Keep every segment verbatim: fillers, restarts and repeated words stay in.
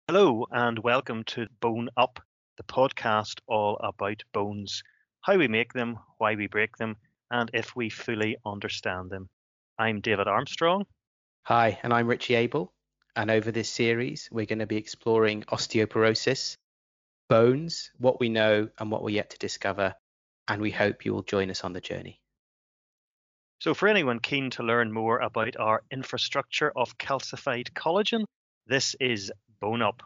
Hello and welcome to Bone Up, the podcast all about bones, how we make them, why we break them, and if we fully understand them. I'm David Armstrong. Hi, and I'm Richie Abel. And over this series, we're going to be exploring osteoporosis, bones, what we know and what we're yet to discover. And we hope you will join us on the journey. So, for anyone keen to learn more about our infrastructure of calcified collagen, this is Bone Up.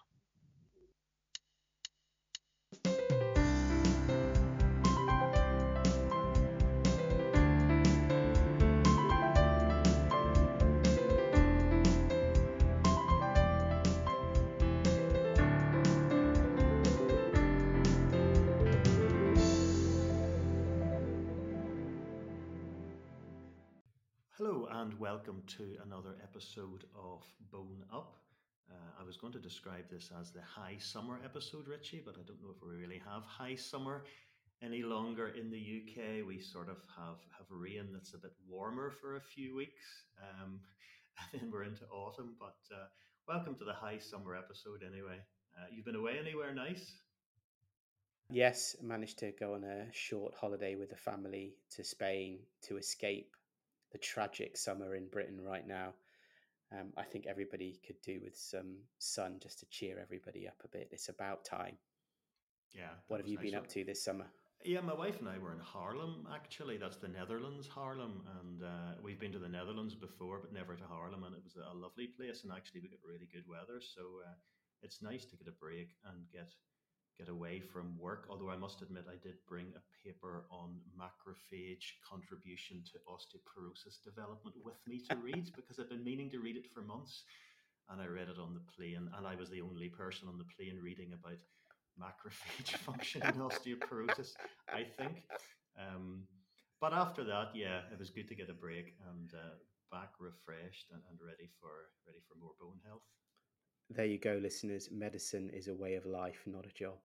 Hello and welcome to another episode of Bone Up. Uh, I was going to describe this as the high summer episode, Richie, but I don't know if we really have high summer any longer in the U K. We sort of have, have rain that's a bit warmer for a few weeks, um, and then we're into autumn. But uh, welcome to the high summer episode anyway. Uh, you've been away anywhere nice? Yes, managed to go on a short holiday with the family to Spain to escape the tragic summer in Britain right now. Um, I think everybody could do with some sun just to cheer everybody up a bit. It's about time. Yeah, What that have was you nice. been So, up to this summer? yeah, my wife and I were in Haarlem, actually. That's the Netherlands, Haarlem. And uh, we've been to the Netherlands before, but never to Haarlem. And it was a lovely place. And actually, we got really good weather. So uh, it's nice to get a break and get get away from work. Although I must admit, I did bring a paper on macrophage contribution to osteoporosis development with me to read because I've been meaning to read it for months. And I read it on the plane. And I was the only person on the plane reading about macrophage function in osteoporosis, I think. Um, but after that, yeah, it was good to get a break and uh, back refreshed and, and ready for ready for more bone health. There you go, listeners. Medicine is a way of life, not a job.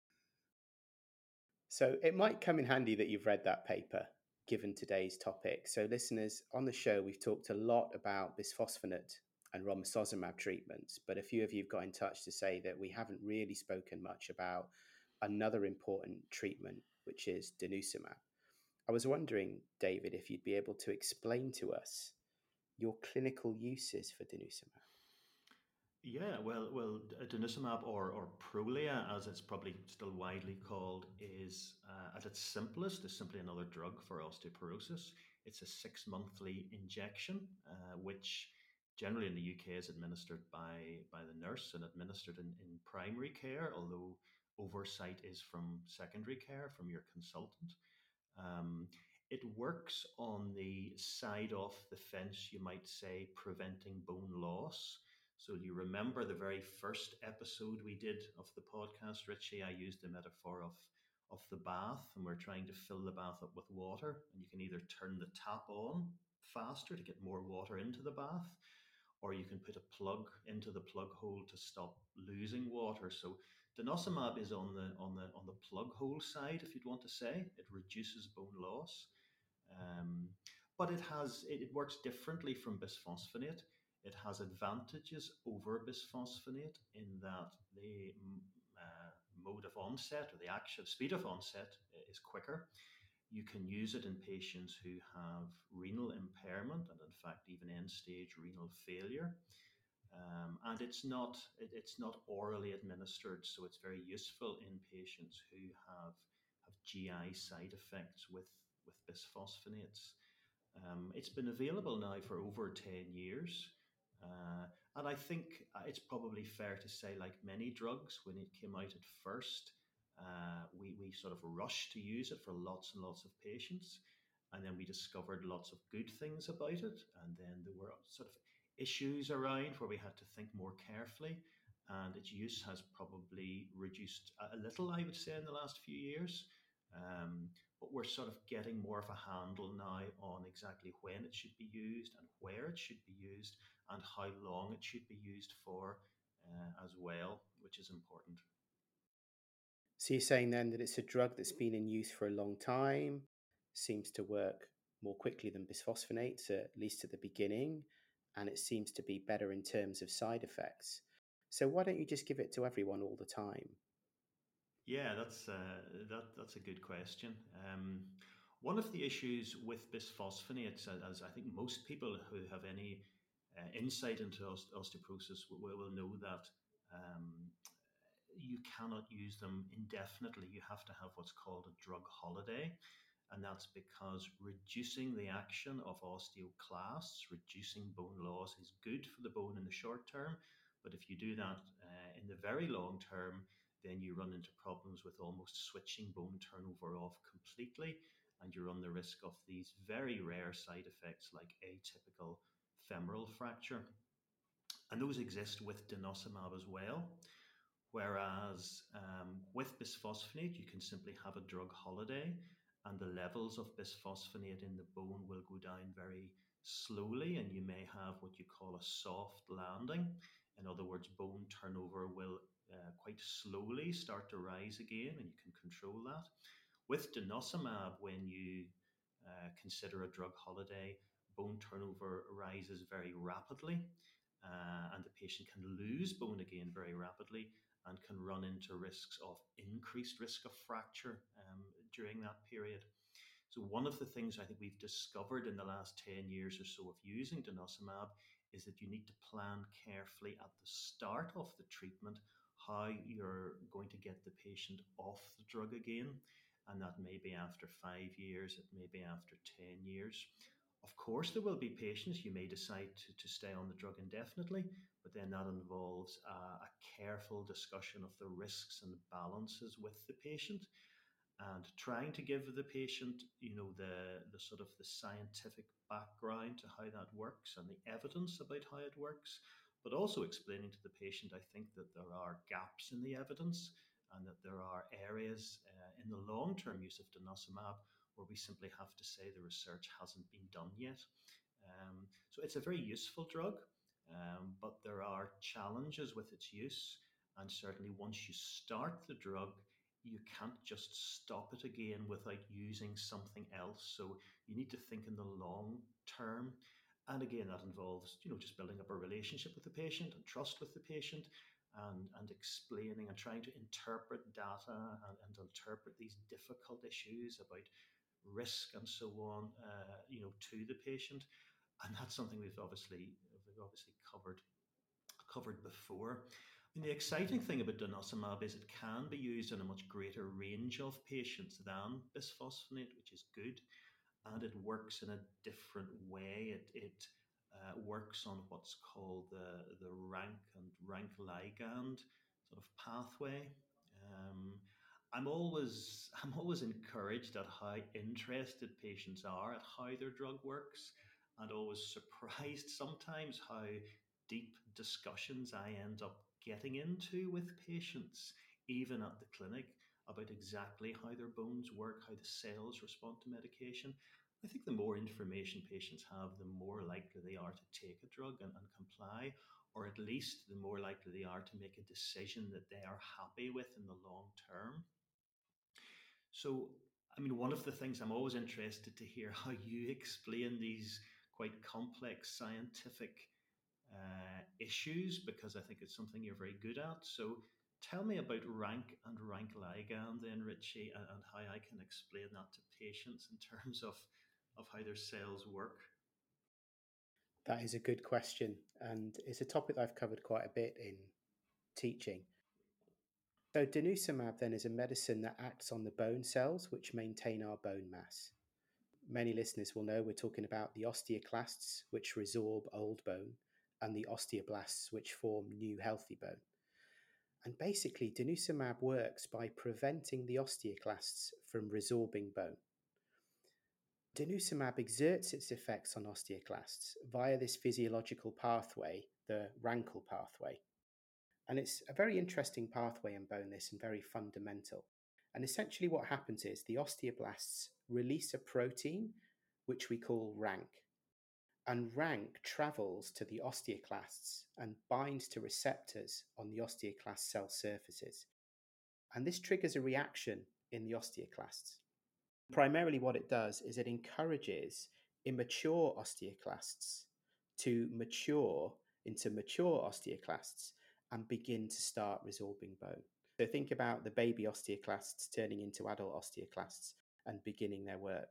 So it might come in handy that you've read that paper, given today's topic. So, listeners, on the show, we've talked a lot about bisphosphonate and romosozumab treatments, but a few of you have got in touch to say that we haven't really spoken much about another important treatment, which is denosumab. I was wondering, David, if you'd be able to explain to us your clinical uses for denosumab. Yeah, well, well, d- denosumab or or Prolia, as it's probably still widely called, is uh, at its simplest is simply another drug for osteoporosis. It's a six monthly injection, uh, which generally in the U K is administered by by the nurse and administered in, in primary care, although oversight is from secondary care from your consultant. Um, it works on the side of the fence, you might say, preventing bone loss. So, you remember the very first episode we did of the podcast, Richie? I used the metaphor of, of the bath, and we're trying to fill the bath up with water. And you can either turn the tap on faster to get more water into the bath, or you can put a plug into the plug hole to stop losing water. So denosumab is on the on the on the plug hole side, if you'd want to say. It reduces bone loss, um, but it has it, it works differently from bisphosphonate. It has advantages over bisphosphonate in that the mm, uh, mode of onset or the actual speed of onset is quicker. You can use it in patients who have renal impairment and, in fact, even end-stage renal failure. Um, and it's not it, it's not orally administered, so it's very useful in patients who have have G I side effects with with bisphosphonates. Um, it's been available now for over ten years. Uh, and I think uh, it's probably fair to say, like many drugs, when it came out at first, uh, we, we sort of rushed to use it for lots and lots of patients. And then we discovered lots of good things about it. And then there were sort of issues around where we had to think more carefully. And its use has probably reduced a a little, I would say, in the last few years. Um, but we're sort of getting more of a handle now on exactly when it should be used and where it should be used and how long it should be used for uh, as well, which is important. So you're saying then that it's a drug that's been in use for a long time, seems to work more quickly than bisphosphonates, at least at the beginning, and it seems to be better in terms of side effects. So why don't you just give it to everyone all the time? Yeah, that's uh, that that's a good question. Um, one of the issues with bisphosphonates, a- as I think most people who have any uh, insight into os- osteoporosis will, will know that um, you cannot use them indefinitely. You have to have what's called a drug holiday, and that's because reducing the action of osteoclasts, reducing bone loss, is good for the bone in the short term. But if you do that uh, in the very long term, then you run into problems with almost switching bone turnover off completely, and you run the risk of these very rare side effects like atypical femoral fracture. And those exist with denosumab as well. Whereas um, with bisphosphonate, you can simply have a drug holiday, and the levels of bisphosphonate in the bone will go down very slowly, and you may have what you call a soft landing. In other words, bone turnover will uh, quite slowly start to rise again, and you can control that. With denosumab, when you uh, consider a drug holiday, bone turnover rises very rapidly, uh, and the patient can lose bone again very rapidly and can run into risks of increased risk of fracture um, during that period. So one of the things I think we've discovered in the last ten years or so of using denosumab is that you need to plan carefully at the start of the treatment how you're going to get the patient off the drug again. And that may be after five years, it may be after ten years. Of course, there will be patients you may decide to, to stay on the drug indefinitely, but then that involves a, a careful discussion of the risks and balances with the patient, and trying to give the patient, you know, the the sort of the scientific background to how that works and the evidence about how it works, but also explaining to the patient, I think, that there are gaps in the evidence and that there are areas uh, in the long-term use of denosumab where we simply have to say the research hasn't been done yet. Um, so it's a very useful drug, um, but there are challenges with its use. And certainly, once you start the drug, you can't just stop it again without using something else. So you need to think in the long term. And again, that involves, you know, just building up a relationship with the patient and trust with the patient, and, and explaining and trying to interpret data and, and interpret these difficult issues about risk and so on, uh, you know, to the patient. And that's something we've obviously we've obviously covered covered before. And the exciting thing about denosumab is it can be used in a much greater range of patients than bisphosphonate, which is good, and it works in a different way. It it uh, works on what's called the the rank and rank ligand sort of pathway. Um, I'm always I'm always encouraged at how interested patients are at how their drug works, and always surprised sometimes how deep discussions I end up getting into with patients, even at the clinic, about exactly how their bones work, how the cells respond to medication. I think the more information patients have, the more likely they are to take a drug and, and comply, or at least the more likely they are to make a decision that they are happy with in the long term. So, I mean, one of the things I'm always interested to hear how you explain these quite complex scientific uh, issues, because I think it's something you're very good at. So, tell me about rank and rank ligand, then, Richie, and, and how I can explain that to patients in terms of of how their cells work. That is a good question, and it's a topic that I've covered quite a bit in teaching. So, denosumab then is a medicine that acts on the bone cells which maintain our bone mass. Many listeners will know we're talking about the osteoclasts, which resorb old bone, and the osteoblasts, which form new healthy bone. And basically, denosumab works by preventing the osteoclasts from resorbing bone. Denosumab exerts its effects on osteoclasts via this physiological pathway, the Rankel pathway. And it's a very interesting pathway in bone, this, and very fundamental. And essentially, what happens is the osteoblasts release a protein which we call rank. And rank travels to the osteoclasts and binds to receptors on the osteoclast cell surfaces. And this triggers a reaction in the osteoclasts. Primarily, what it does is it encourages immature osteoclasts to mature into mature osteoclasts and begin to start resorbing bone. So think about the baby osteoclasts turning into adult osteoclasts and beginning their work.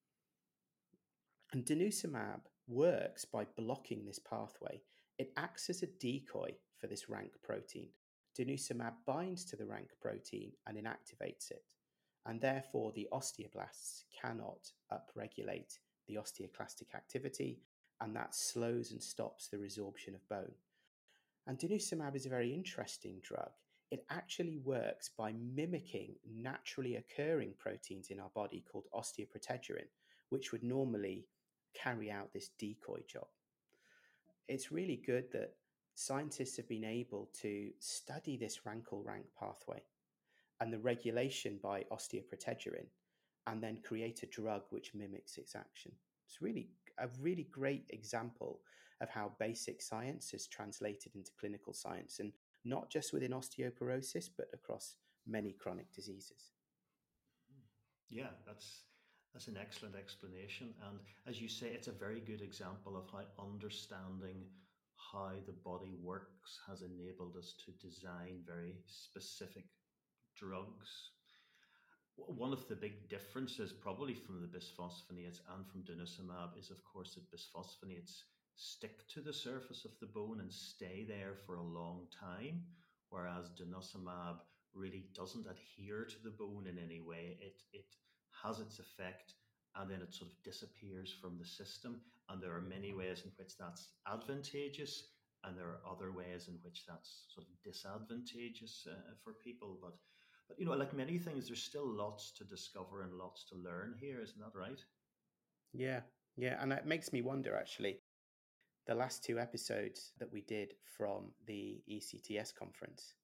And denosumab works by blocking this pathway. It acts as a decoy for this rank protein. Denosumab binds to the rank protein and inactivates it. And therefore, the osteoblasts cannot upregulate the osteoclastic activity, and that slows and stops the resorption of bone. And denosumab is a very interesting drug. It actually works by mimicking naturally occurring proteins in our body called osteoprotegerin, which would normally carry out this decoy job. It's really good that scientists have been able to study this rankle-rank pathway and the regulation by osteoprotegerin, and then create a drug which mimics its action. It's really a really great example of how basic science has translated into clinical science, and not just within osteoporosis, but across many chronic diseases. Yeah, that's that's an excellent explanation. And as you say, it's a very good example of how understanding how the body works has enabled us to design very specific drugs. One of the big differences, probably from the bisphosphonates and from denosumab, is of course that bisphosphonates stick to the surface of the bone and stay there for a long time, whereas denosumab really doesn't adhere to the bone in any way. It it has its effect and then it sort of disappears from the system. And there are many ways in which that's advantageous, and there are other ways in which that's sort of disadvantageous uh, for people. But but you know, like many things, there's still lots to discover and lots to learn here, isn't that right? Yeah, yeah. And it makes me wonder, actually, the last two episodes that we did from the E C T S conference,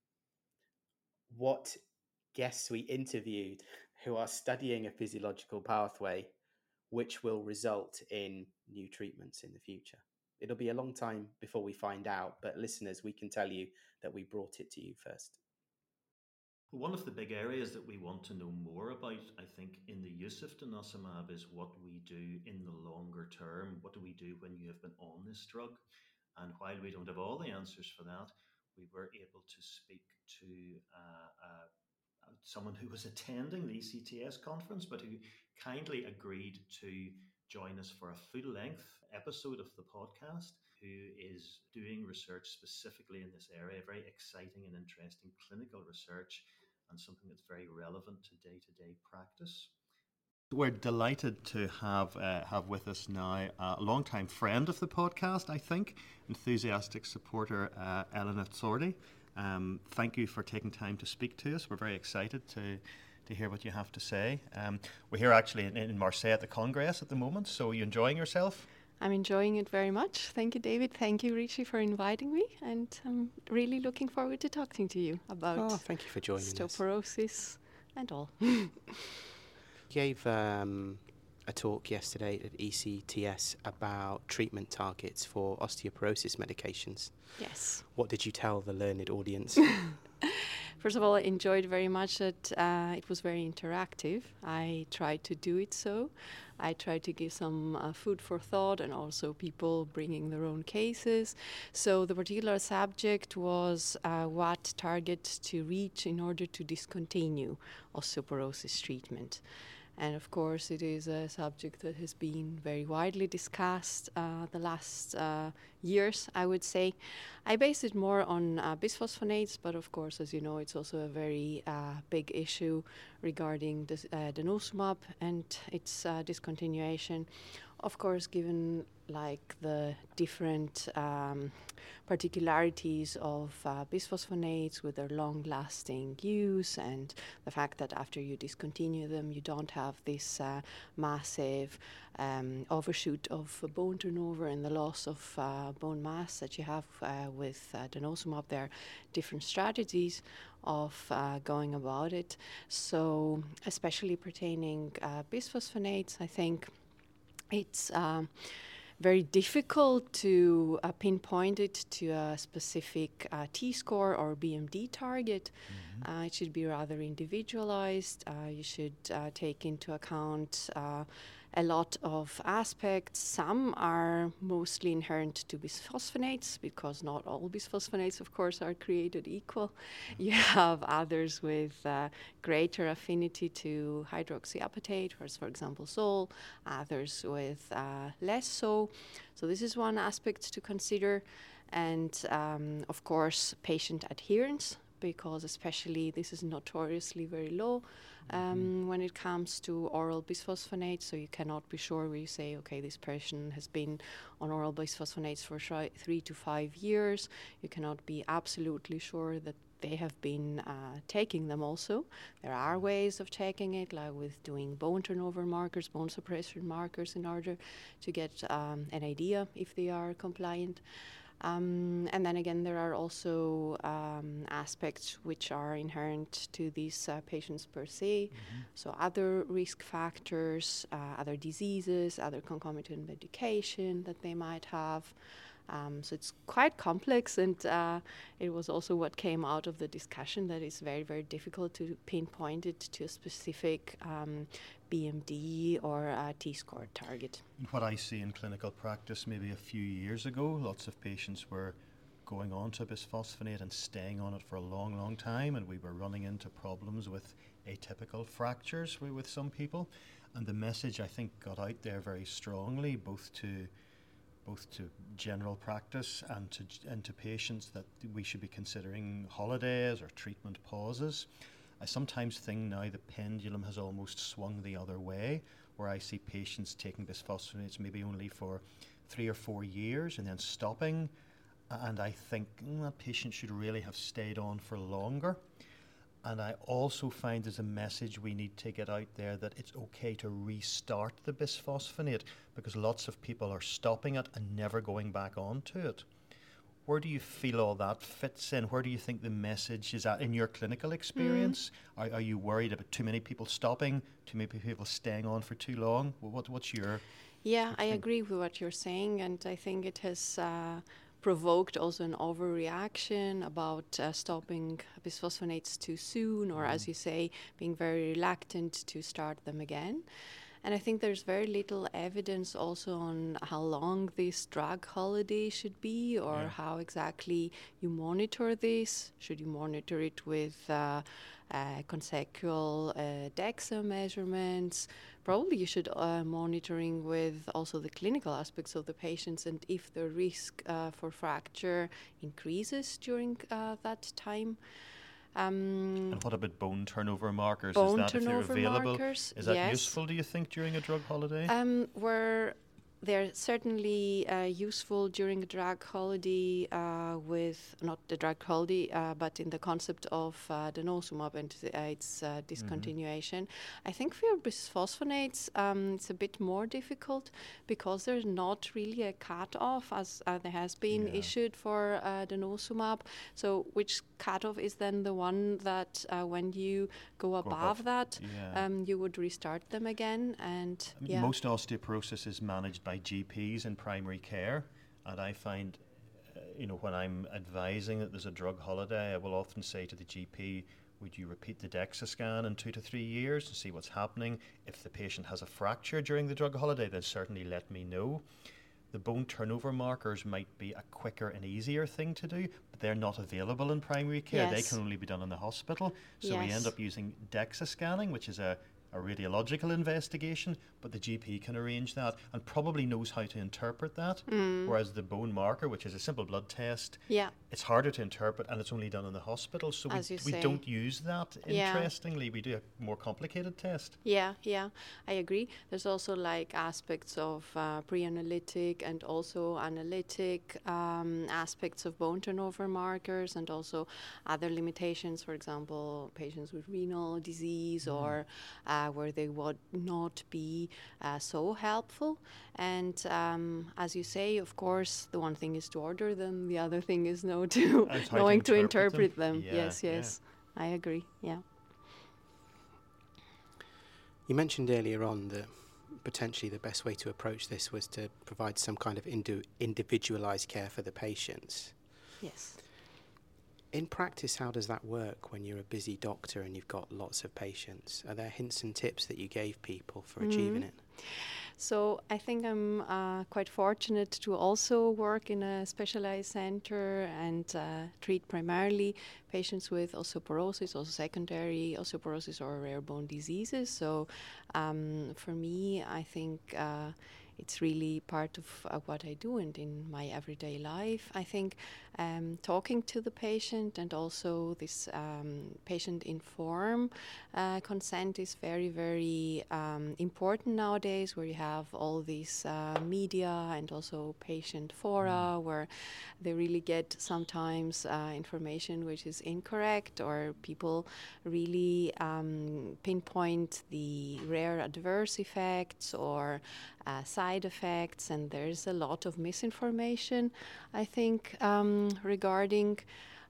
what guests we interviewed who are studying a physiological pathway which will result in new treatments in the future. It'll be a long time before we find out, but listeners, we can tell you that we brought it to you first. One of the big areas that we want to know more about, I think, in the use of denosumab is what we do in the longer term. What do we do when you have been on this drug? And while we don't have all the answers for that, we were able to speak to uh, uh, someone who was attending the E C T S conference, but who kindly agreed to join us for a full length episode of the podcast, who is doing research specifically in this area, very exciting and interesting clinical research, and something that's very relevant to day-to-day practice. We're delighted to have uh, have with us now a longtime friend of the podcast, I think, enthusiastic supporter, uh, Elena Zordi. Um, thank you for taking time to speak to us. We're very excited to to hear what you have to say. Um, we're here actually in, in Marseille at the Congress at the moment, so are you enjoying yourself? I'm enjoying it very much. Thank you, David. Thank you, Richie, for inviting me. And I'm really looking forward to talking to you about oh, thank you for joining osteoporosis us. and all. Gave um, a talk yesterday at E C T S about treatment targets for osteoporosis medications. Yes. What did you tell the learned audience? First of all, I enjoyed very much that uh, it was very interactive. I tried to do it so. I tried to give some uh, food for thought, and also people bringing their own cases. So the particular subject was uh, what target to reach in order to discontinue osteoporosis treatment. And of course, it is a subject that has been very widely discussed uh, the last uh, years, I would say. I based it more on uh, bisphosphonates, but of course, as you know, it's also a very uh, big issue regarding the uh, denosumab and its uh, discontinuation. Of course, given like the different um, particularities of uh, bisphosphonates with their long-lasting use, and the fact that after you discontinue them, you don't have this uh, massive um, overshoot of uh, bone turnover and the loss of uh, bone mass that you have uh, with uh, denosumab. There are different strategies of uh, going about it. So, especially pertaining uh, bisphosphonates, I think it's um, very difficult to uh, pinpoint it to a specific uh, T-score or B M D target. Mm-hmm. Uh, it should be rather individualized. Uh, you should uh, take into account uh, a lot of aspects. Some are mostly inherent to bisphosphonates, because not all bisphosphonates, of course, are created equal. You have others with uh, greater affinity to hydroxyapatite, as for example sole, others with uh, less so. So this is one aspect to consider. And um, of course, patient adherence, because especially this is notoriously very low um, mm-hmm. when it comes to oral bisphosphonates. So you cannot be sure where you say, okay, this person has been on oral bisphosphonates for sh- three to five years. You cannot be absolutely sure that they have been uh, taking them also. There are ways of checking it, like with doing bone turnover markers, bone suppression markers, in order to get um, an idea if they are compliant. Um, and then again, there are also um, aspects which are inherent to these uh, patients per se. Mm-hmm. So other risk factors, uh, other diseases, other concomitant medication that they might have. Um, so it's quite complex, and uh, it was also what came out of the discussion, that it's very, very difficult to pinpoint it to a specific um, B M D or a T-score target. What I see in clinical practice, maybe a few years ago, lots of patients were going on to bisphosphonate and staying on it for a long, long time, and we were running into problems with atypical fractures with some people. And the message, I think, got out there very strongly, both to both to general practice and to and to patients, that we should be considering holidays or treatment pauses. I sometimes think now the pendulum has almost swung the other way, where I see patients taking bisphosphonates maybe only for three or four years and then stopping, and I think mm, that patient should really have stayed on for longer. And I also find there's a message we need to get out there that it's okay to restart the bisphosphonate, because lots of people are stopping it and never going back onto it. Where do you feel all that fits in? Where do you think the message is at in your clinical experience? Mm. Are, are you worried about too many people stopping, too many people staying on for too long? What, what's your... Yeah, I agree with what you're saying, and I think it has... Uh, provoked also an overreaction about uh, stopping bisphosphonates too soon, or mm. as you say, being very reluctant to start them again. And I think there's very little evidence also on how long this drug holiday should be, or yeah. how exactly you monitor this. Should you monitor it with uh, uh, consecutive uh, DEXA measurements? Probably you should uh, monitoring with also the clinical aspects of the patients, and if the risk uh, for fracture increases during uh, that time. Um, and what about bone turnover markers? Bone is that turnover if they're available? Markers, is that yes. useful, do you think, during a drug holiday? Um, where they're certainly uh, useful during a drug holiday, uh, with not the drug holiday, uh, but in the concept of uh, denosumab and uh, its uh, discontinuation. Mm-hmm. I think for bisphosphonates, um, it's a bit more difficult, because there's not really a cutoff, as uh, there has been yeah. issued for uh, denosumab. So which cutoff is then the one that uh, when you go, go above, above that, yeah. um, you would restart them again? And I mean, yeah. most osteoporosis is managed by G Ps in primary care, and I find, uh, you know, when I'm advising that there's a drug holiday, I will often say to the G P, would you repeat the DEXA scan in two to three years to see what's happening? If the patient has a fracture during the drug holiday, then certainly let me know. The bone turnover markers might be a quicker and easier thing to do, but they're not available in primary care. Yes. They can only be done in the hospital. So yes. we end up using DEXA scanning, which is a a radiological investigation, but the G P can arrange that and probably knows how to interpret that. Mm. Whereas the bone marker, which is a simple blood test, yeah. it's harder to interpret, and it's only done in the hospital. So As we, we don't use that, yeah. interestingly. We do a more complicated test. Yeah, yeah, I agree. There's also like aspects of uh, pre-analytic and also analytic um, aspects of bone turnover markers, and also other limitations, for example, patients with renal disease mm. or uh, where they would not be uh, so helpful. And um, as you say, of course, the one thing is to order them, the other thing is know to knowing to interpret, to interpret them. them. Yeah, yes, yes, yeah. I agree. Yeah. You mentioned earlier on that potentially the best way to approach this was to provide some kind of indu- individualized care for the patients. Yes. In practice, how does that work when you're a busy doctor and you've got lots of patients? Are there hints and tips that you gave people for mm-hmm. achieving it? So I think I'm uh, quite fortunate to also work in a specialized center and uh, treat primarily patients with osteoporosis, also secondary osteoporosis or rare bone diseases. So um, for me, I think uh, it's really part of uh, what I do and in my everyday life. I think um, talking to the patient and also this um, patient informed uh, consent is very, very um, important nowadays, where you have all these uh, media and also patient fora mm. where they really get sometimes uh, information which is incorrect, or people really um, pinpoint the rare adverse effects or uh, side effects, and there's a lot of misinformation, I think, um, regarding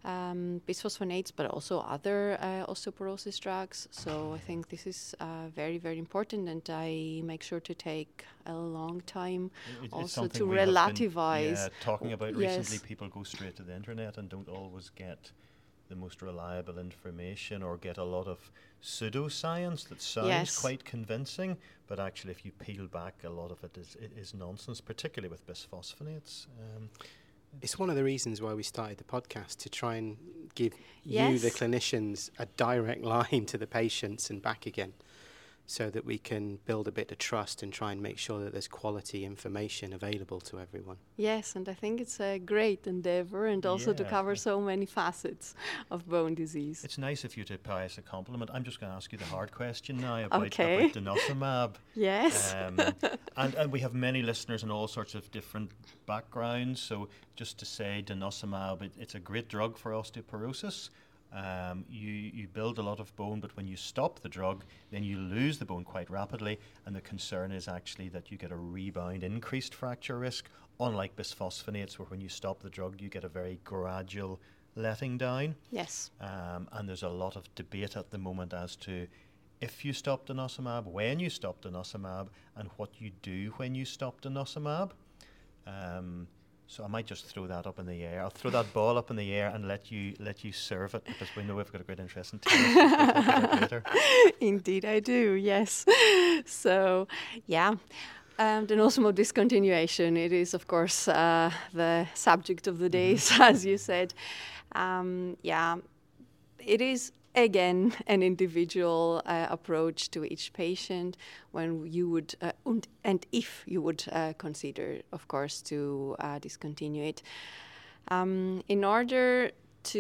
um, bisphosphonates, but also other uh, osteoporosis drugs. So I think this is uh, very, very important, and I make sure to take a long time it, also to relativize. Been, yeah, talking about yes. recently, people go straight to the internet and don't always get the most reliable information, or get a lot of pseudoscience that sounds yes. quite convincing, but actually if you peel back, a lot of it is, it is nonsense, particularly with bisphosphonates. Um, It's one of the reasons why we started the podcast, to try and give yes. you, the clinicians, a direct line to the patients and back again, so that we can build a bit of trust and try and make sure that there's quality information available to everyone. Yes, and I think it's a great endeavor, and also yeah. to cover so many facets of bone disease. It's nice of you to pay us a compliment. I'm just going to ask you the hard question now about, okay. about denosumab. Yes. Um, and, and we have many listeners in all sorts of different backgrounds. So just to say, denosumab, it, it's a great drug for osteoporosis. Um, you, you build a lot of bone, but when you stop the drug, then you lose the bone quite rapidly. And the concern is actually that you get a rebound, increased fracture risk, unlike bisphosphonates, where when you stop the drug, you get a very gradual letting down. Yes. Um, and there's a lot of debate at the moment as to if you stop denosumab, when you stop denosumab, and what you do when you stop denosumab. Um, so I might just throw that up in the air. I'll throw that ball up in the air and let you let you serve it, because we know we've got a great interest in tennis. We'll talk about later. Indeed, I do. Yes. So, yeah. Um, denosumab discontinuation, it is, of course, uh, the subject of the days, mm-hmm. as you said. Um, yeah, it is, again, an individual uh, approach to each patient when you would, uh, and, and if you would uh, consider, of course, to uh, discontinue it. Um, in order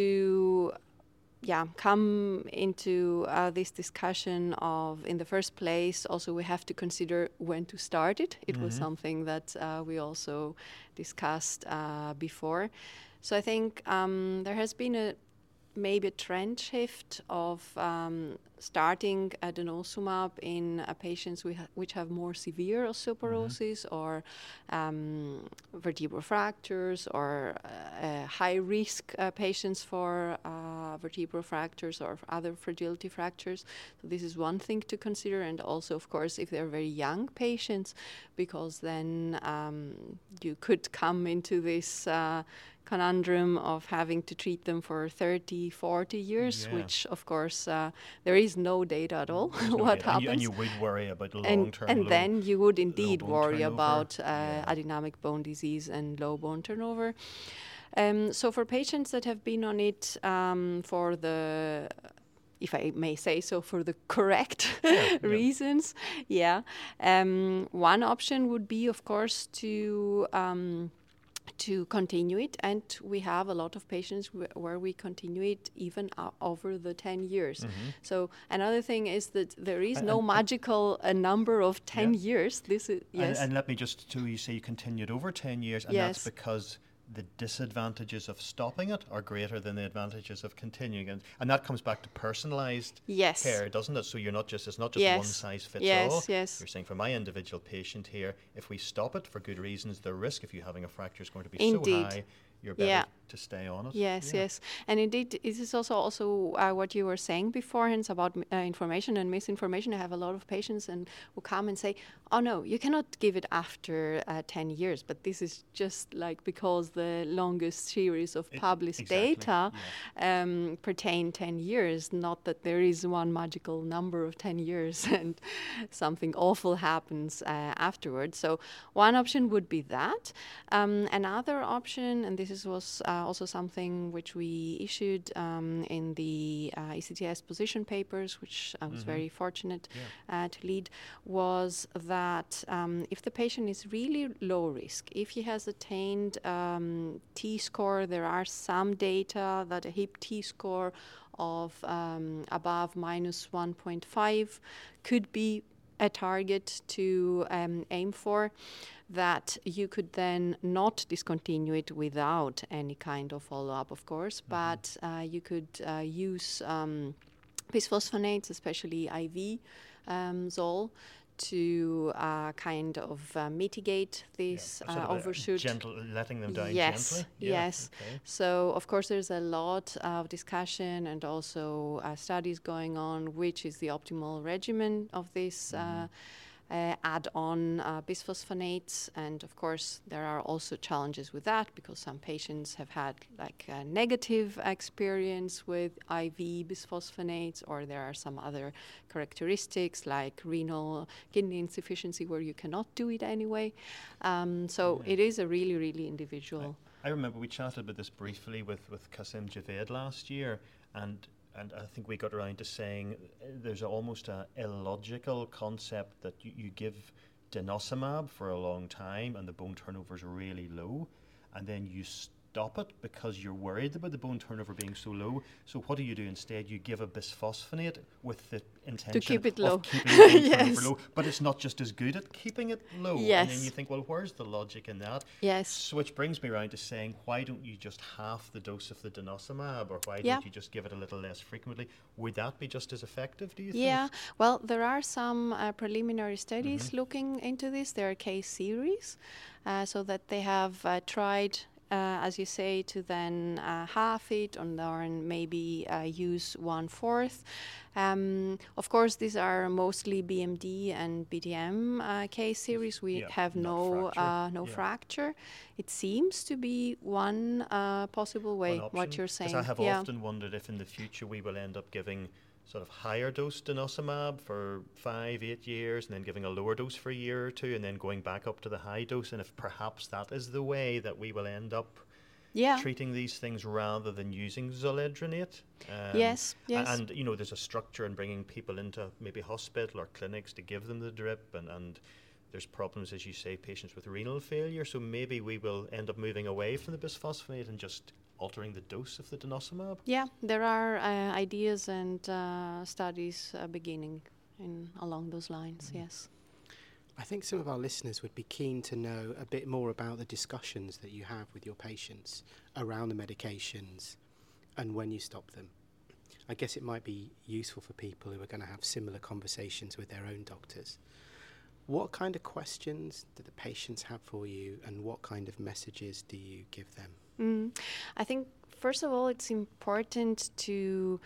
to yeah, come into uh, this discussion of, in the first place, also we have to consider when to start it. It mm-hmm. was something that uh, we also discussed uh, before. So I think um, there has been a maybe a trend shift of um, starting uh, denosumab in uh, patients with ha- which have more severe osteoporosis mm-hmm. or um, vertebral fractures, or uh, high-risk uh, patients for uh, vertebral fractures or other fragility fractures. So this is one thing to consider, and also, of course, if they're very young patients, because then um, you could come into this uh, conundrum of having to treat them for thirty, forty years, yeah. which, of course, uh, there is no data at all no what data. happens. And you, and you would worry about and, long-term And low, then you would indeed worry turnover. about uh, yeah. adenomatous bone disease and low bone turnover. Um, so for patients that have been on it um, for the, if I may say so, for the correct yeah, reasons, yeah, um, one option would be, of course, to um, to continue it, and we have a lot of patients wh- where we continue it even uh, over the ten years. Mm-hmm. So another thing is that there is and, no and magical uh, number of ten yeah. years. This is yes. And, and let me just, so you say you continued over ten years, and yes. that's because the disadvantages of stopping it are greater than the advantages of continuing it. And that comes back to personalised yes. care, doesn't it? So you're not just, it's not just yes. one size fits yes, all. Yes. You're saying for my individual patient here, if we stop it for good reasons, the risk of you having a fracture is going to be Indeed. so high, you're better Yeah. to stay on it. Yes, Yeah. yes, and indeed, this is also also uh, what you were saying beforehand about uh, information and misinformation. I have a lot of patients and who come and say, "Oh no, you cannot give it after uh, ten years." But this is just like because the longest series of It- published exactly, data yeah. um, pertain ten years. Not that there is one magical number of ten years and something awful happens uh, afterwards. So one option would be that. Um, another option, and this is, was uh, also something which we issued um, in the uh, E C T S position papers, which I was Mhm. very fortunate Yeah. uh, to lead, was that um, if the patient is really low risk, if he has attained um, T-score, there are some data that a H I P T-score of um, above minus one point five could be a target to um, aim for, that you could then not discontinue it without any kind of follow-up, of course, Mhm. but uh, you could uh, use um, bisphosphonates, especially I V um, Zol, to uh, kind of uh, mitigate this Yeah, sort uh, of a overshoot. gentle, letting them down Yes, gently. Yeah, yes. okay. So, of course, there's a lot of discussion and also uh, studies going on, which is the optimal regimen of this uh, uh, add-on uh, bisphosphonates. And, of course, there are also challenges with that because some patients have had like a negative experience with I V bisphosphonates, or there are some other characteristics like renal kidney insufficiency where you cannot do it anyway. Um, so Yeah. it is a really, really individual. I remember we chatted about this briefly with, with Qasim Javed last year, and and I think we got around to saying uh, there's a, almost a illogical concept that you, you give denosumab for a long time and the bone turnover is really low, and then you stop it because you're worried about the bone turnover being so low. So what do you do instead? You give a bisphosphonate with the intention keep it low. of keeping the bone Yes. turnover low, but it's not just as good at keeping it low. And then Yes. you think, well, where's the logic in that? Yes. So which brings me around to saying, why don't you just half the dose of the denosumab, or why Yeah. don't you just give it a little less frequently? Would that be just as effective, do you Yeah, think? well, there are some uh, preliminary studies Mhm. looking into this. There are case series, uh, so that they have uh, tried, uh, as you say, to then uh, half it and then maybe uh, use one fourth. Um, of course, these are mostly B M D and B D M uh, case series. We Yeah, have not no fracture. uh, no Yeah. fracture. It seems to be one uh, possible way. One option. What you're 'Cause saying, I have yeah. often wondered if in the future we will end up giving sort of higher dose denosumab for five, eight years, and then giving a lower dose for a year or two, and then going back up to the high dose, and if perhaps that is the way that we will end up Yeah. treating these things rather than using zoledronate. Um, Yes, a- yes. And, you know, there's a structure in bringing people into maybe hospital or clinics to give them the drip, and, and there's problems, as you say, patients with renal failure. So maybe we will end up moving away from the bisphosphonate and just altering the dose of the denosumab. Yeah, there are uh, ideas and uh, studies uh, beginning in along those lines. Mm. Yes. I think some of our listeners would be keen to know a bit more about the discussions that you have with your patients around the medications and when you stop them. I guess it might be useful for people who are going to have similar conversations with their own doctors. What kind of questions do the patients have for you, and what kind of messages do you give them? Mm. I think, first of all, it's important to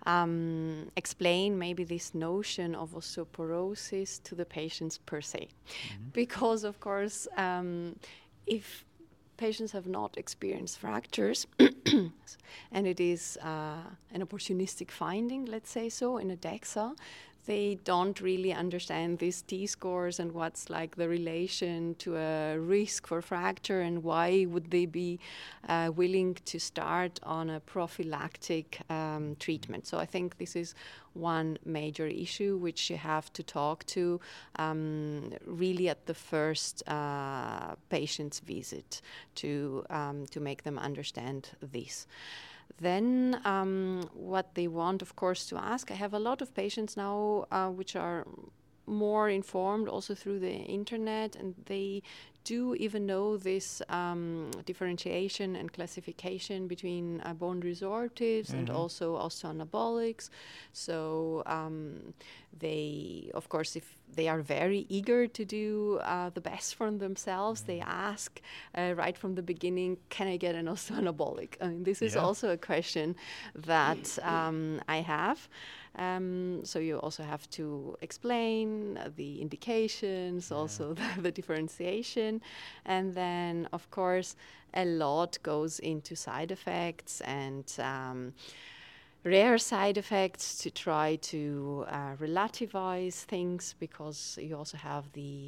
um, explain maybe this notion of osteoporosis to the patients per se. Because, of course, um, if patients have not experienced fractures and it is uh, an opportunistic finding, let's say so, in a DEXA, they don't really understand these T-scores and what's like the relation to a risk for fracture and why would they be uh, willing to start on a prophylactic um, treatment. So I think this is one major issue which you have to talk to um, really at the first uh, patient's visit to um, to make them understand this. Then um, what they want, of course, to ask. I have a lot of patients now uh, which are more informed also through the internet, and they do even know this um, differentiation and classification between uh, bone resorptives mm-hmm. and also osteoanabolics. So um, they, of course, if they are very eager to do uh, the best for themselves, mm-hmm. they ask uh, right from the beginning, can I get an osteoanabolic? I mean, this is yeah. also a question that um, I have. Um, so you also have to explain uh, the indications, yeah. also the, the differentiation. And then, of course, a lot goes into side effects and um, rare side effects to try to uh, relativize things, because you also have the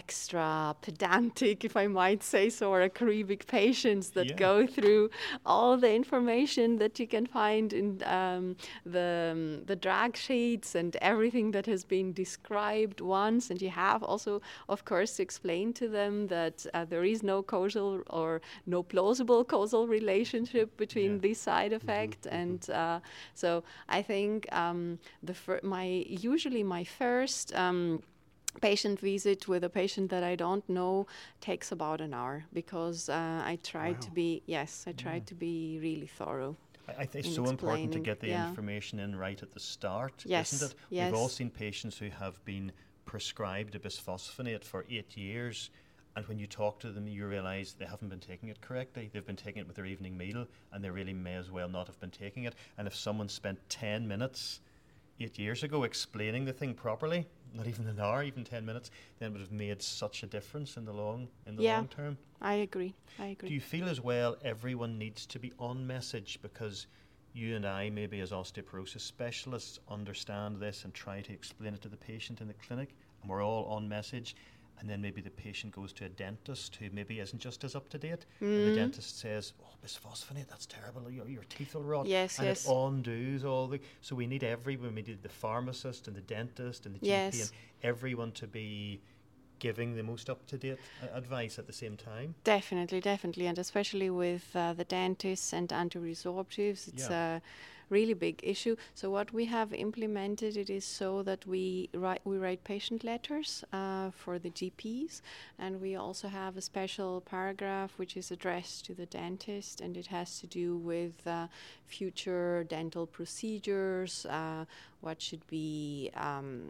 extra pedantic, if I might say so, or acribic patients that yeah. go through all the information that you can find in um, the, um, the drag sheets and everything that has been described once. And you have also, of course, to explain to them that uh, there is no causal or no plausible causal relationship between yeah. this side effect mm-hmm. and uh, so I think um, the fir- my usually my first um, patient visit with a patient that I don't know takes about an hour, because uh, I try wow. to be yes I try yeah. to be really thorough. I think it's so important to get the yeah. information in right at the start, yes. isn't it? Yes. We've all seen patients who have been prescribed a bisphosphonate for eight years. And when you talk to them, you realise they haven't been taking it correctly. They've been taking it with their evening meal, and they really may as well not have been taking it. And if someone spent ten minutes eight years ago explaining the thing properly, not even an hour, even ten minutes, then it would have made such a difference in the long in the yeah, long term. I agree. I agree. Do you feel as well everyone needs to be on message, because you and I, maybe as osteoporosis specialists, understand this and try to explain it to the patient in the clinic, and we're all on message? And then maybe the patient goes to a dentist who maybe isn't just as up to date. Mm. And the dentist says, oh, bisphosphonate, that's terrible. Your, your teeth will rot. Yes, and yes. it undoes all the... So we need everyone. We need the pharmacist and the dentist and the G P yes. and everyone to be giving the most up-to-date uh, advice at the same time. Definitely, definitely. And especially with uh, the dentists and anti-resorptives, it's yeah. a really big issue. So what we have implemented, it is so that we write we write patient letters uh, for the G Ps, and we also have a special paragraph which is addressed to the dentist, and it has to do with uh, future dental procedures, uh, what should be um,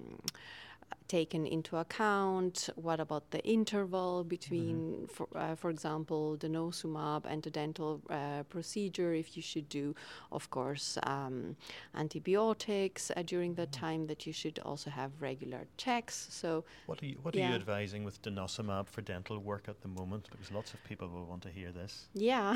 taken into account, what about the interval between, mm-hmm. for, uh, for example, denosumab and the dental uh, procedure, if you should do, of course, um, antibiotics uh, during the mm-hmm. time that you should also have regular checks. So, what are you, what yeah. are you advising with denosumab for dental work at the moment? Because lots of people will want to hear this. Yeah.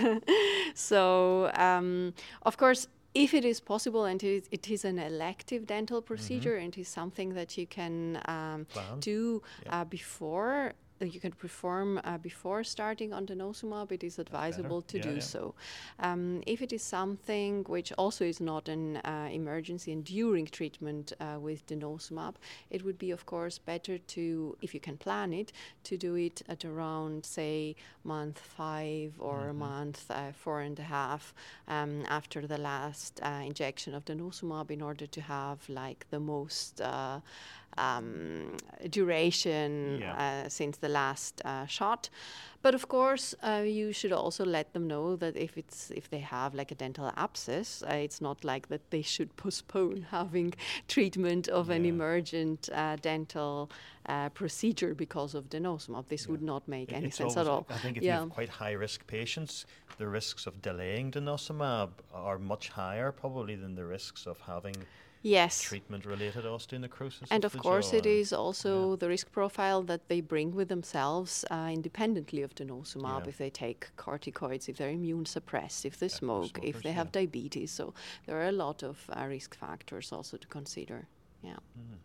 so, um, of course, if it is possible, and it is, it is an elective dental procedure, mm-hmm. and it is something that you can um, do yeah. uh, before, uh, you can perform uh, before starting on denosumab, it is advisable to yeah, do yeah. so. Um, if it is something which also is not an uh, emergency and during treatment uh, with denosumab, it would be, of course, better to, if you can plan it, to do it at around, say, month five or mm-hmm. month uh, four and a half um, after the last uh, injection of denosumab, in order to have like the most uh, um, duration yeah. uh, since the last uh, shot. But of course, uh, you should also let them know that if it's if they have like a dental abscess, uh, it's not like that they should postpone having treatment of yeah. an emergent uh, dental uh, procedure because of denosumab. This yeah. would not make it, any sense always, at all. I think if yeah. you have quite high-risk patients, the risks of delaying denosumab are much higher probably than the risks of having yes. treatment-related osteonecrosis. And of, of course, jaw. it is also yeah. the risk profile that they bring with themselves uh, independently of denosumab, yeah. if they take corticoids, if they're immune suppressed, if they smoke, smokers, if they have yeah. diabetes. So there are a lot of uh, risk factors also to consider. Yeah. Mm.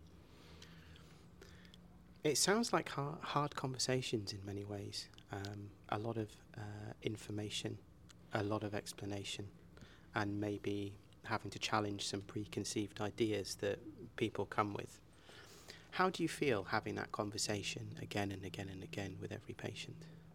It sounds like hard, hard conversations in many ways. Um, a lot of uh, information, a lot of explanation, and maybe having to challenge some preconceived ideas that people come with. How do you feel having that conversation again and again and again with every patient?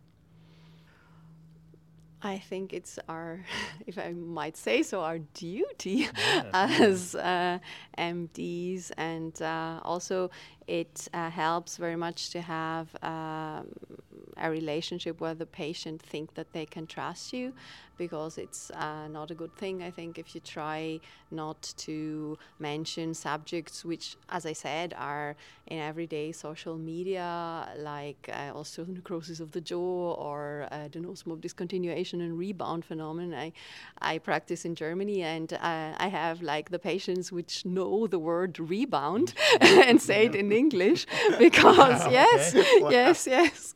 I think it's our, if I might say so, our duty yeah, as uh, M Ds, and uh, also it uh, helps very much to have um, a relationship where the patient think that they can trust you, because it's uh, not a good thing, I think, if you try not to mention subjects which, as I said, are in everyday social media, like uh, osteonecrosis of the jaw or uh, the no-smoke discontinuation and rebound phenomenon. I, I practice in Germany, and uh, I have like the patients which know the word rebound and say it in English, because yes, Wow. yes, yes.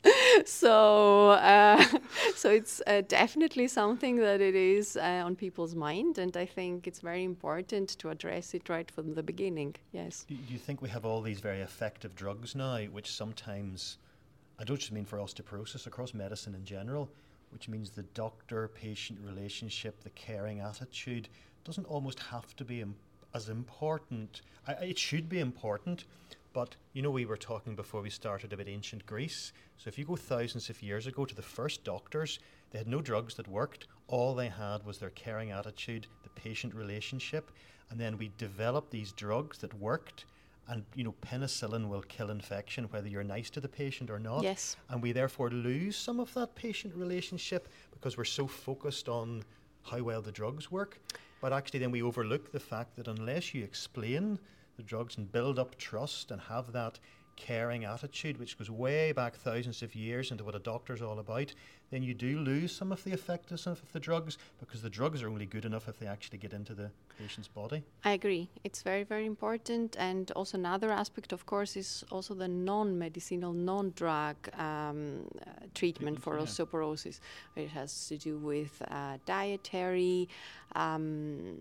So, uh, so it's uh, definitely something that it is uh, on people's mind, and I think it's very important to address it right from the beginning. Yes. Do you think we have all these very effective drugs now, which sometimes, I don't just mean for osteoporosis, across medicine in general, which means the doctor-patient relationship, the caring attitude, doesn't almost have to be im- as important. I, it should be important, but you know, we were talking before we started about ancient Greece. So if you go thousands of years ago to the first doctors, they had no drugs that worked. All they had was their caring attitude, the patient relationship. And then we developed these drugs that worked. And, you know, penicillin will kill infection whether you're nice to the patient or not. Yes. And we therefore lose some of that patient relationship because we're so focused on how well the drugs work. But actually then we overlook the fact that unless you explain the drugs and build up trust and have that caring attitude, which goes way back thousands of years into what a doctor's all about, then you do lose some of the effectiveness of the drugs, because the drugs are only good enough if they actually get into the patient's body. I agree. It's very, very important. And also another aspect, of course, is also the non-medicinal, non-drug um, uh, treatment for yeah. osteoporosis. It has to do with uh, dietary um,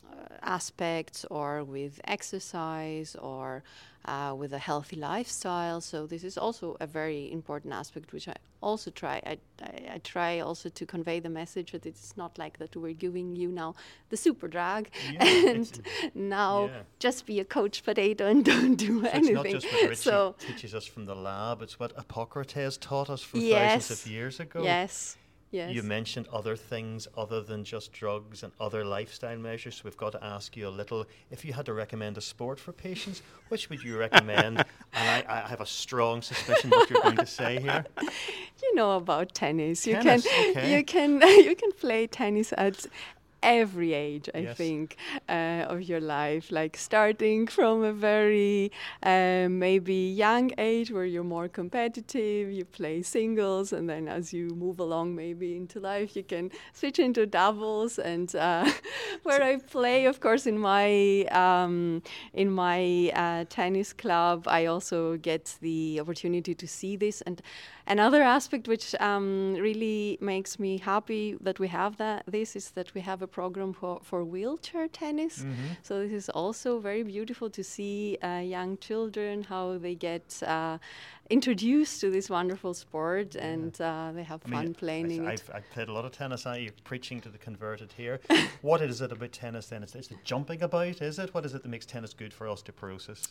aspects, or with exercise, or uh, with a healthy lifestyle. So this is also a very important aspect, which I also try. I, I, I try also to convey the message that it's not like that we're giving you now the super drug, Yeah, and now yeah. just be a coach potato and don't do So anything. it's not just what Richie So teaches us from the lab, it's what Hippocrates taught us from yes, thousands of years ago. yes, yes. You mentioned other things other than just drugs and other lifestyle measures, so we've got to ask you a little, if you had to recommend a sport for patients, which would you recommend? And I, I have a strong suspicion what you're going to say here. You know about tennis. You Tennis, can okay. you can you can play tennis at every age, I Yes. think, uh, of your life, like starting from a very uh, maybe young age where you're more competitive, you play singles, and then as you move along maybe into life, you can switch into doubles. And uh, where I play, of course, in my um, in my uh, tennis club, I also get the opportunity to see this. And another aspect which um, really makes me happy that we have that this is that we have a program for, for wheelchair tennis. Mm-hmm. So this is also very beautiful to see uh, young children, how they get uh, introduced to this wonderful sport, Yeah. and uh, they have I fun mean, playing I've, it. I've, I've played a lot of tennis. I, you're preaching to the converted here. What is it about tennis then? It's, it's the jumping about, is it? What is it that makes tennis good for osteoporosis?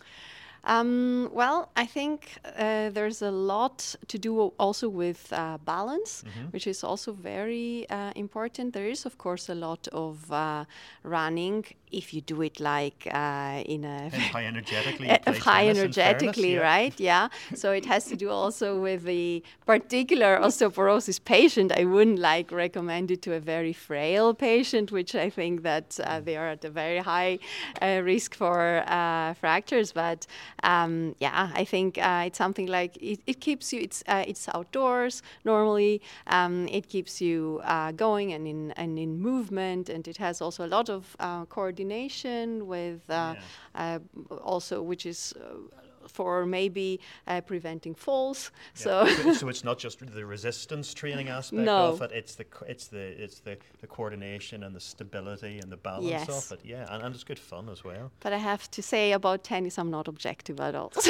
Um, well, I think uh, there's a lot to do also with uh, balance, Mm-hmm. which is also very uh, important. There is, of course, a lot of uh, running if you do it like uh, in a And how energetically you Uh, play high tennis, in energetically, fairness, yeah. right? Yeah. So it has to do also with the particular osteoporosis patient. I wouldn't like recommend it to a very frail patient, which I think that uh, they are at a very high uh, risk for uh, fractures. But um, yeah, I think uh, it's something like it, it keeps you. It's uh, it's outdoors normally. Um, it keeps you uh, going and in and in movement, and it has also a lot of uh, coordination with. Uh, Yeah. uh, also, which is uh, for maybe uh, preventing falls. Yeah. So so, so it's not just the resistance training aspect No. of it; it's the co- it's the it's the, the coordination and the stability and the balance Yes. of it. Yeah, and, and it's good fun as well. but I have to say about tennis, I'm not objective at all.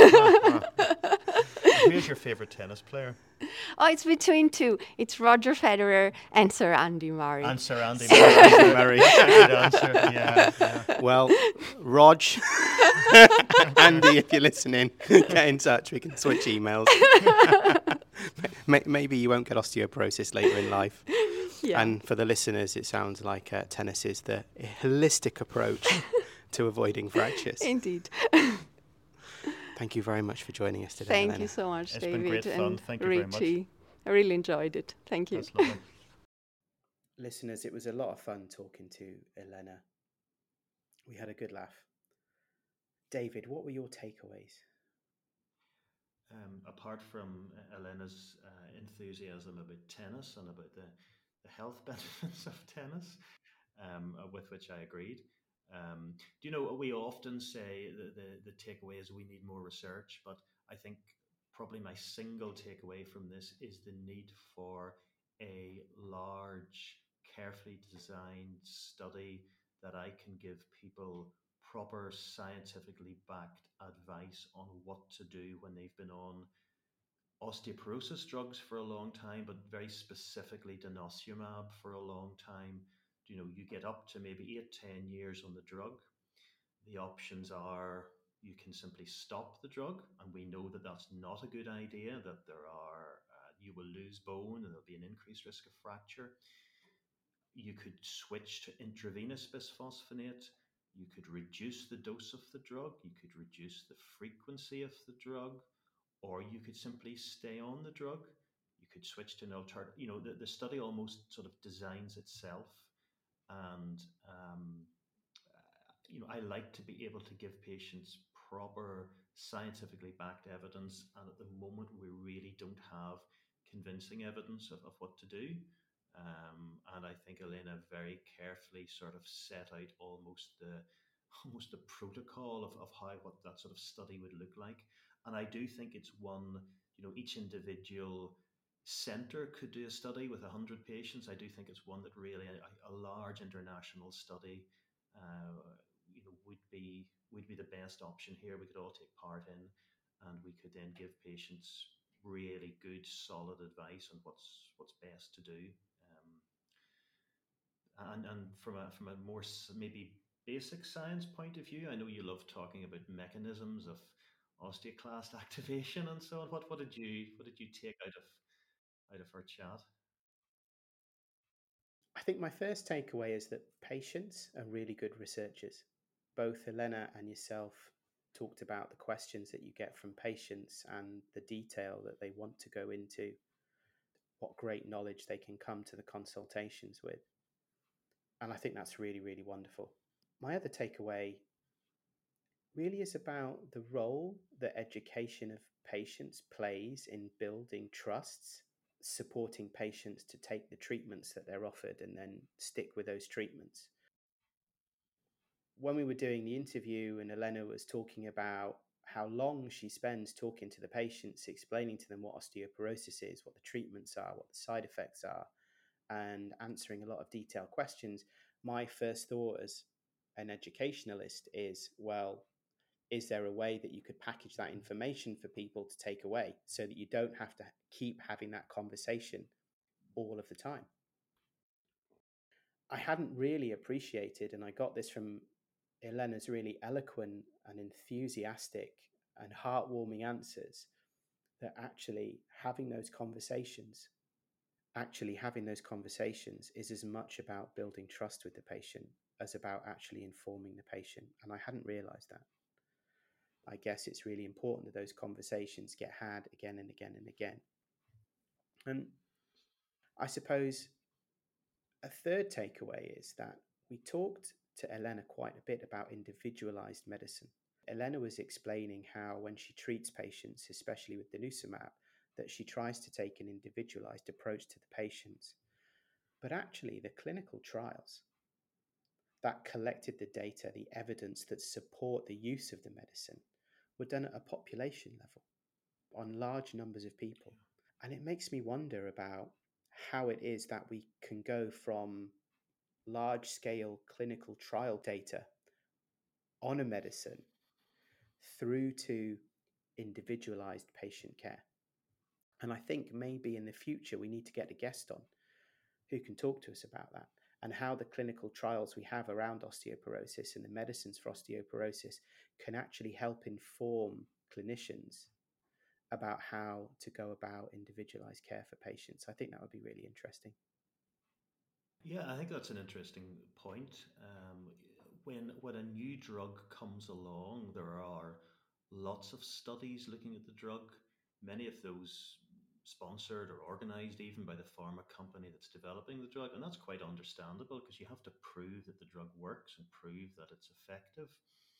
Who is your favorite tennis player? Oh, it's between two. It's Roger Federer and Sir Andy Murray. And Sir Andy Murray. Murray. Good answer. Yeah, yeah. Well, Rog, Andy, if you're listening, get in touch. We can switch emails. May- Maybe you won't get osteoporosis later in life. Yeah. And for the listeners, it sounds like uh, tennis is the holistic approach to avoiding fractures. Indeed. Thank you very much for joining us today. Thank Elena. you so much, It's been David great fun. and Thank you very much. Richie. I really enjoyed it. Thank you. That's lovely. Listeners, it was a lot of fun talking to Elena. We had a good laugh. David, what were your takeaways? Um, apart from uh, Elena's uh, enthusiasm about tennis and about the, the health benefits of tennis, um, uh, with which I agreed. Um, do you know, we often say the, the, the takeaway is we need more research, but I think probably my single takeaway from this is the need for a large, carefully designed study that I can give people proper scientifically backed advice on what to do when they've been on osteoporosis drugs for a long time, but very specifically denosumab for a long time. You know, you get up to maybe eight, ten years on the drug. The options are you can simply stop the drug, and we know that that's not a good idea, that there are, uh, you will lose bone and there'll be an increased risk of fracture. You could switch to intravenous bisphosphonate. You could reduce the dose of the drug. You could reduce the frequency of the drug, or you could simply stay on the drug. You could switch to an alternative. You know, the, the study almost sort of designs itself. And, um, uh, you know, I like to be able to give patients proper scientifically backed evidence. And at the moment, we really don't have convincing evidence of, of what to do. Um, and I think Elena very carefully sort of set out almost the almost the protocol of, of how what that sort of study would look like. And I do think it's one, you know, each individual center could do a study with one hundred patients. I do think it's one that really a, a large international study, uh, you know, would be would be the best option here. We could all take part in, and we could then give patients really good, solid advice on what's what's best to do. Um, and and from a from a more maybe basic science point of view, I know you love talking about mechanisms of osteoclast activation and so on. What what did you what did you take out of out of our chat? I think my first takeaway is that patients are really good researchers. Both Elena and yourself talked about the questions that you get from patients and the detail that they want to go into, what great knowledge they can come to the consultations with. And I think that's really, really wonderful. My other takeaway really is about the role that education of patients plays in building trusts, supporting patients to take the treatments that they're offered and then stick with those treatments. When we were doing the interview and Elena was talking about how long she spends talking to the patients, explaining to them what osteoporosis is, what the treatments are, what the side effects are, and answering a lot of detailed questions, my first thought as an educationalist is, well, is there a way that you could package that information for people to take away so that you don't have to keep having that conversation all of the time? I hadn't really appreciated, and I got this from Elena's really eloquent and enthusiastic and heartwarming answers, that actually having those conversations, actually having those conversations is as much about building trust with the patient as about actually informing the patient. And I hadn't realized that. I guess it's really important that those conversations get had again and again and again. And I suppose a third takeaway is that we talked to Elena quite a bit about individualized medicine. Elena was explaining how when she treats patients, especially with denosumab, that she tries to take an individualized approach to the patients. But actually, the clinical trials that collected the data, the evidence that support the use of the medicine, were done at a population level on large numbers of people. And it makes me wonder about how it is that we can go from large scale clinical trial data on a medicine through to individualized patient care. And I think maybe in the future we need to get a guest on who can talk to us about that and how the clinical trials we have around osteoporosis and the medicines for osteoporosis can actually help inform clinicians about how to go about individualized care for patients. I think that would be really interesting. Yeah, I think that's an interesting point. Um, when when a new drug comes along, there are lots of studies looking at the drug. Many of those sponsored or organized even by the pharma company that's developing the drug. And that's quite understandable because you have to prove that the drug works and prove that it's effective.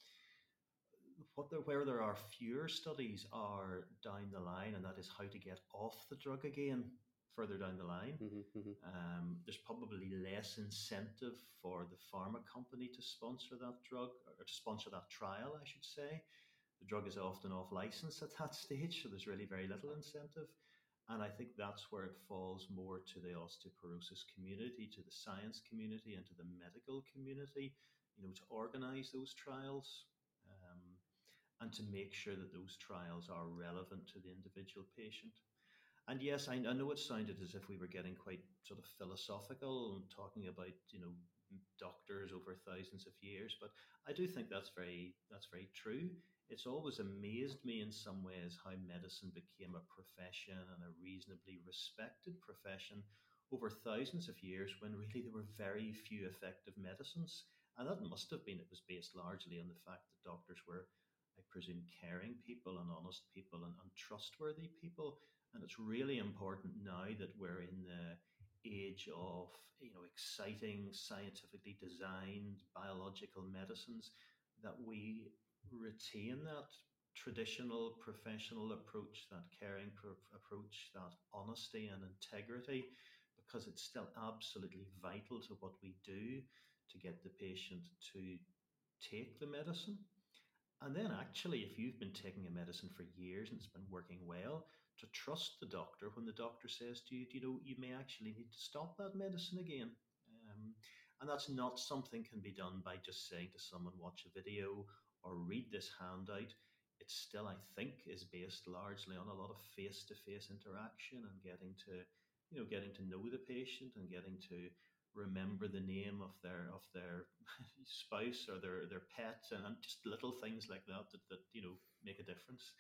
What there, where there are fewer studies are down the line, and that is how to get off the drug again further down the line. Mm-hmm, mm-hmm. Um, there's probably less incentive for the pharma company to sponsor that drug, or to sponsor that trial, I should say. The drug is often off license at that stage, so there's really very little incentive. And I think that's where it falls more to the osteoporosis community, to the science community, and to the medical community, you know, to organize those trials. Um, and to make sure that those trials are relevant to the individual patient. And yes, I, I know it sounded as if we were getting quite sort of philosophical and talking about, you know, doctors over thousands of years, but I do think that's very that's very true. It's always amazed me in some ways how medicine became a profession and a reasonably respected profession over thousands of years when really there were very few effective medicines. And that must have been, it was based largely on the fact that doctors were, I presume, caring people and honest people and, and trustworthy people. And it's really important now that we're in the age of, you know, exciting, scientifically designed biological medicines, that we retain that traditional professional approach, that caring pro- approach, that honesty and integrity, because it's still absolutely vital to what we do to get the patient to take the medicine. And then actually, if you've been taking a medicine for years and it's been working well, to trust the doctor when the doctor says to you, you know, you may actually need to stop that medicine again. Um, and that's not something can be done by just saying to someone, watch a video or read this handout. It still, I think, is based largely on a lot of face-to-face interaction and getting to, you know, getting to know the patient and getting to remember the name of their of their spouse or their their pet, and just little things like that that, that you know make a difference.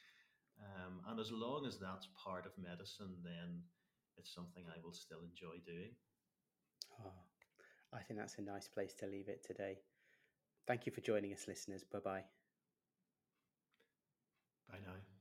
Um, and as long as that's part of medicine, then it's something I will still enjoy doing. Oh, I think that's a nice place to leave it today. Thank you for joining us, listeners. Bye bye. Bye now.